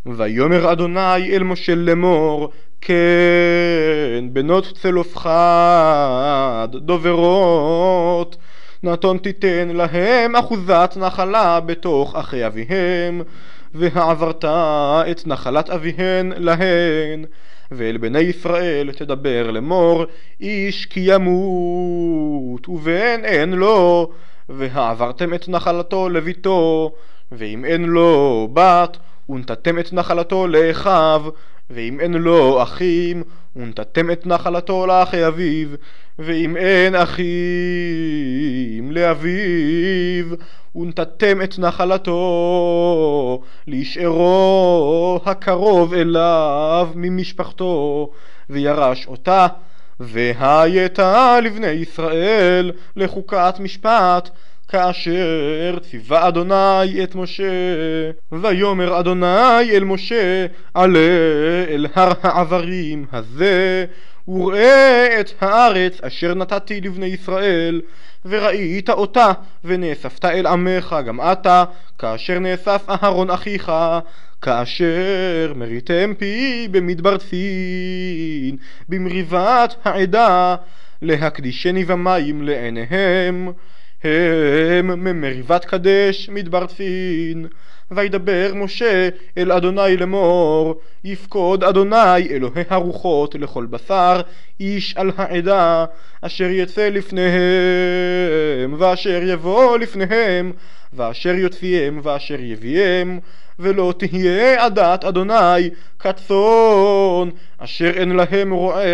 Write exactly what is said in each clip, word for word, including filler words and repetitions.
ויאמר אדוני אל משה לאמור, כן בנות צלופחד דוברות, נתון תיתן להם אחוזת נחלה בתוך אחי אביהם, והעברת את נחלת אביהן להן. ואל בני ישראל תדבר לאמור, איש כי ימות ובן אין לו, והעברתם את נחלתו לביתו, ואם אין לו בת ונתתם את נחלתו לאחיו, ואם אין לו אחים ונתתם את נחלתו לאחי אביו, ואם אין אחים לאביו ונתתם את נחלתו להישארו הקרוב אליו ממשפחתו, וירש אותה. והייתה לבני ישראל לחוקת משפט, כאשר ציווה אדוני את משה. ויאמר אדוני אל משה, עלה אל הר העברים הזה, וראה את הארץ אשר נתתי לבני ישראל, וראית אותה, ונאספת אל עמך גם אתה, כאשר נאסף אהרון אחיך, כאשר מריתם פי במדבר צין, במריבת העדה, להקדישני במים לעיניהם, הם ממריבת קדש מדבר צין. וידבר משה אל אדוני לאמור, יפקוד אדוני אלוהי הרוחות לכל בשר איש על העדה, אשר יצא לפניהם ואשר יבוא לפניהם, ואשר יוציאם ואשר יביאם, ולא תהיה עדת אדוני כצאן אשר אין להם רועה.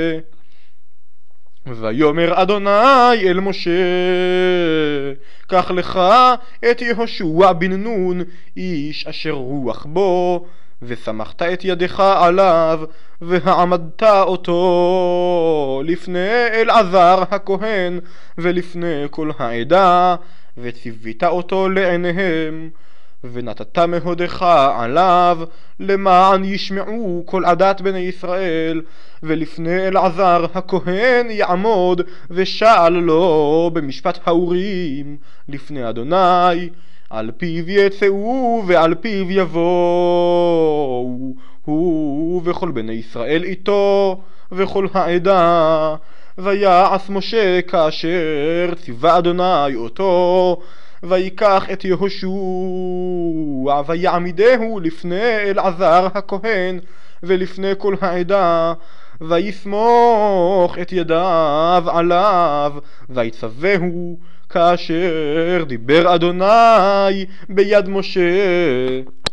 ויאמר אדוני אל משה, קח לך את יהושע בן נון איש אשר רוח בו, וסמכת את ידך עליו, והעמדת אותו לפני אלעזר הכהן ולפני כל העדה, וציווית אותו לעיניהם, ונתת מהודך עליו למען ישמעו כל עדת בני ישראל. ולפני אלעזר הכהן יעמוד ושאל לו במשפט האורים לפני אדוני, על פיו יצאו ועל פיו יבואו, הוא וכל בני ישראל איתו וכל העדה. ויעש משה כאשר ציווה אדוני אותו, ויקח את יהושע ויעמידהו לפני אלעזר הכהן ולפני כל העדה, ויסמוך את ידיו עליו, ויצווהו כאשר דיבר אדוני ביד משה.